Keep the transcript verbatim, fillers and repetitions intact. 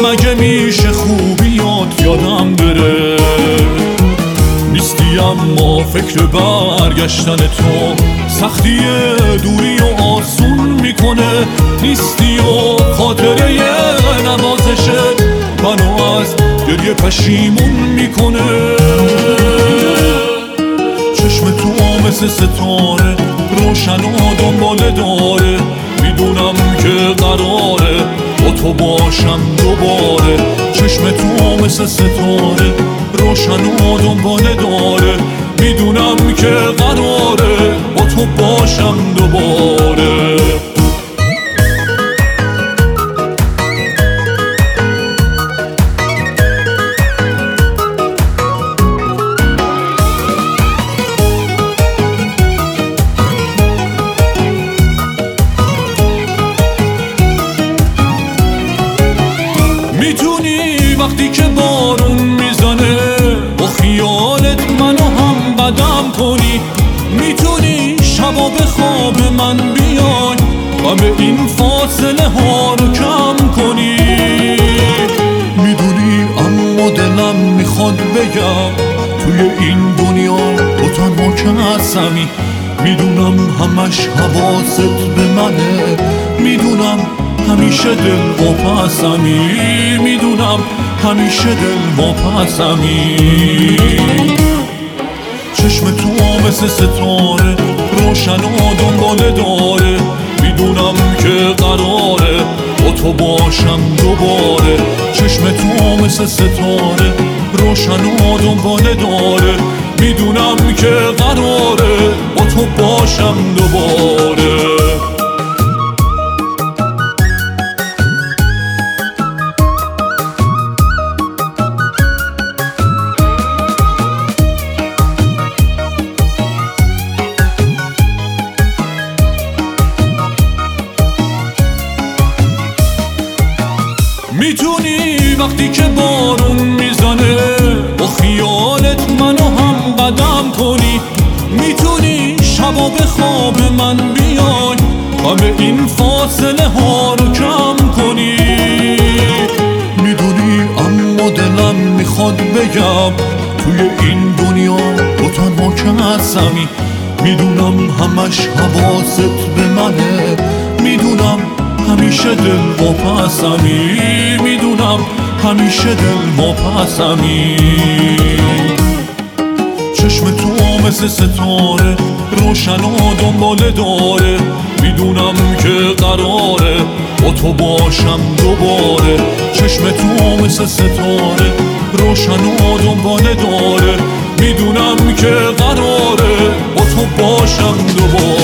مگه میشه خوبیات یادم بره؟ نیستی اما فکر برگشتن تو سختی دوری و آسون میکنه. نیستی و خاطره نوازشه منو از گریه پشیمون میکنه. چشم تو مثل ستاره روشن و دنباله داره، میدونم که قراره با تو باشم دوباره. چشم تو مثل ستاره روشن و دنباله داره، میدونم که قراره با تو باشم دوباره. میتونی وقتی که بارون میزنه با خیالت منو هم قدم کنی، میتونی شبا به خواب من بیای و به این فاصله ها رو کم کنی. میدونی اما دلم میخواد بگم توی این دنیا تو تنها کسمی. میدونم همش حواست به منه، میدونم همیشه دل و پسمی، میدونم همیشه دل و پسمی. چشم تو مثل ستاره روشن و دنباله داره، میدونم که قراره با تو باشم دوباره. چشم تو مثل ستاره روشن و دنباله داره، میدونم که قراره با تو باشم دوباره. میتونی وقتی که بارون میزنه با خیالت منو هم قدم کنی، میتونی شبا به خواب من بیای و به این فاصله ها رو کم کنی. میدونی اما دلم میخواد بگم توی این دنیا تو تنها کسمی. میدونم همش حواست به منه، میدونم همیشه دل و پسمی، میدونم همیشه دل و پسمی. چشم تو مثل ستاره روشن و دنباله داره، میدونم که قراره با تو باشم دوباره. چشم تو مثل ستاره روشن و دنباله داره، میدونم که قراره با تو باشم دوباره.